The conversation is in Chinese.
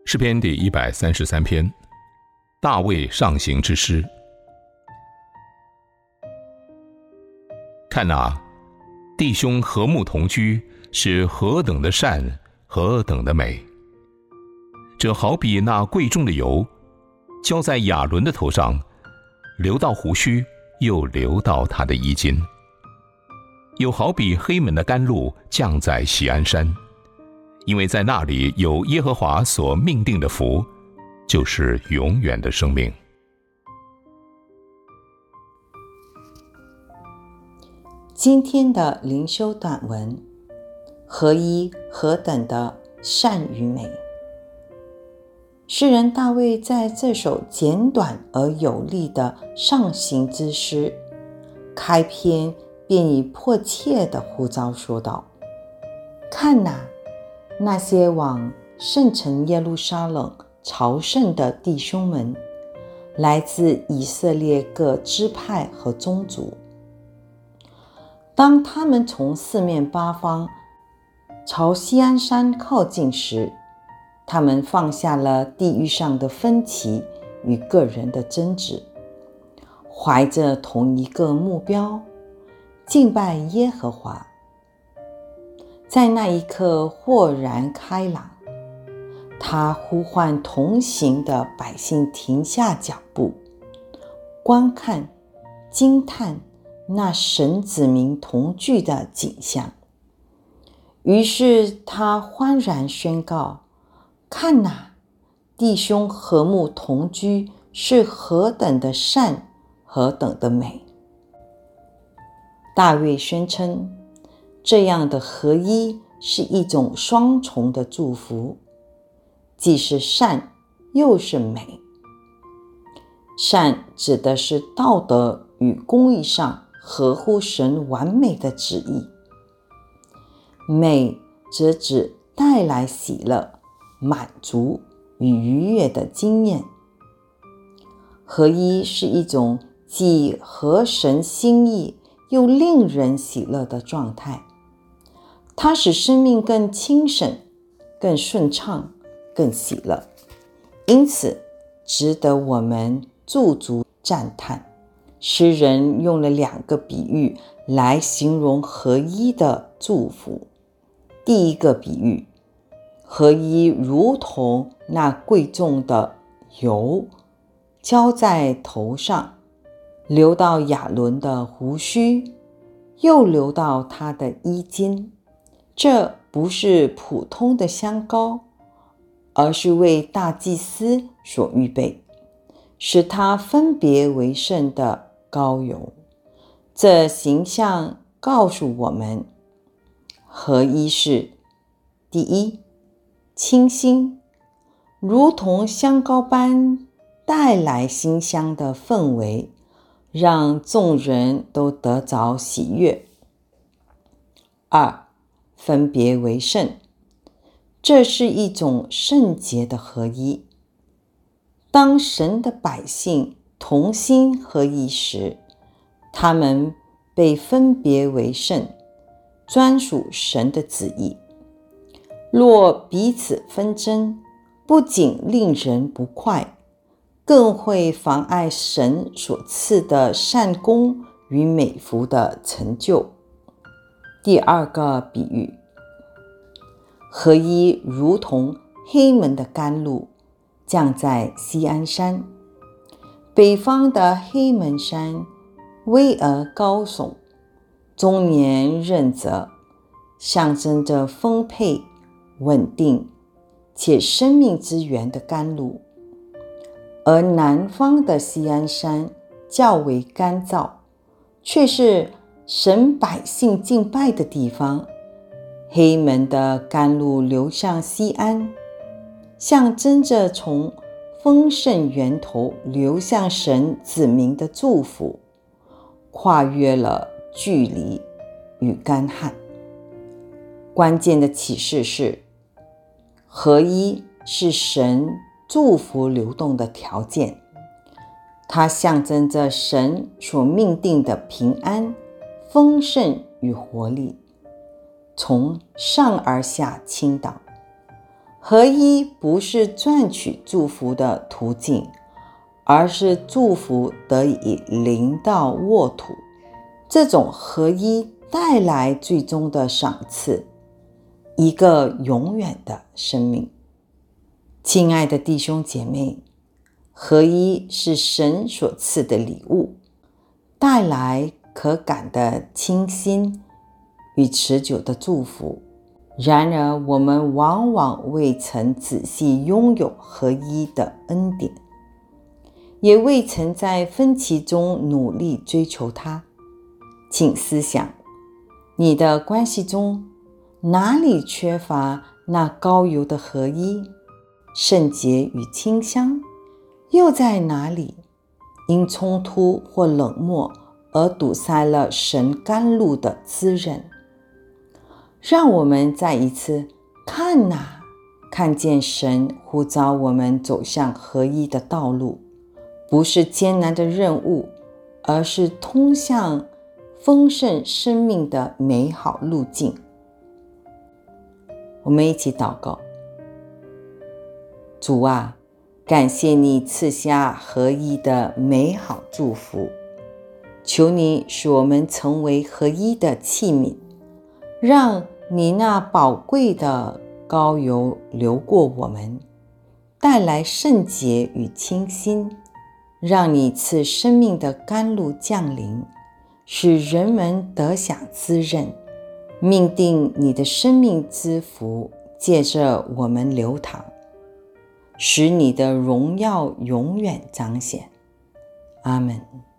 诗篇第133篇，大卫上行之诗。看哪，弟兄和睦同居，是何等的善，何等的美！这好比那贵重的油，浇在亚伦的头上，流到胡须，又流到他的衣襟；又好比黑门的甘露降在锡安山，因为在那里有耶和华所命定的福，就是永远的生命。 今天的灵修短文，合一何等的善与美。诗人大卫在这首简短而有力的上行之诗开篇，便以迫切的呼召说道：看哪，那些往圣城耶路撒冷朝圣的弟兄们，来自以色列各支派和宗族。当他们从四面八方朝锡安山靠近时，他们放下了地域上的分歧与个人的争执，怀着同一个目标，敬拜耶和华。在那一刻豁然开朗，他呼唤同行的百姓停下脚步，观看、惊叹那神子民同聚的景象。于是他欢然宣告：看哪，弟兄和睦同居，是何等的善，何等的美！大卫宣称，这样的合一是一种双重的祝福，既是善，又是美。善指的是道德与公义上合乎神完美的旨意，美则指带来喜乐、满足与愉悦的经验。合一是一种既合神心意又令人喜乐的状态，它使生命更轻省、更顺畅、更喜乐，因此值得我们驻足赞叹。诗人用了2个比喻来形容合一的祝福。第一个比喻，合一如同那贵重的油浇在头上，流到亚伦的胡须，又流到他的衣襟。这不是普通的香膏，而是为大祭司所预备，使他分别为圣的膏油。这形象告诉我们，合一是：第一，清新，如同香膏般带来馨香的氛围，让众人都得着喜悦。2，分别为圣，这是一种圣洁的合一。当神的百姓同心合一时，他们被分别为圣，专属神的旨意。若彼此纷争，不仅令人不快，更会妨碍神所赐的善功与美福的成就。第2个比喻，合一如同黑门的甘露降在锡安山。北方的黑门山巍而高耸，终年润泽，象征着丰沛、稳定且生命之源的甘露。而南方的锡安山较为干燥，却是神百姓敬拜的地方。黑门的甘露流向锡安，象征着从丰盛源头流向神子民的祝福，跨越了距离与干旱。关键的启示是，合一是神祝福流动的条件，它象征着神所命定的平安、丰盛与活力，从上而下倾倒。 合一不是赚取祝福的途径，而是祝福得以临到沃土。这种合一带来最终的赏赐，一个永远的生命。亲爱的弟兄姐妹，合一是神所赐的礼物，带来可感的清新与持久的祝福。然而我们往往未曾仔细拥有合一的恩典，也未曾在分歧中努力追求它。请思想，你的关系中哪里缺乏那膏油的合一、圣洁与清香？又在哪里因冲突或冷漠而堵塞了神甘露的滋润？让我们再一次看见神呼召我们走向合一的道路，不是艰难的任务，而是通向丰盛生命的美好路径。我们一起祷告。主啊，感谢你赐下合一的美好祝福，求你使我们成为合一的器皿，让你那宝贵的膏油流过我们，带来圣洁与清新，让你赐生命的甘露降临，使人们得享滋润，命定你的生命之福借着我们流淌，使你的荣耀永远彰显。阿们。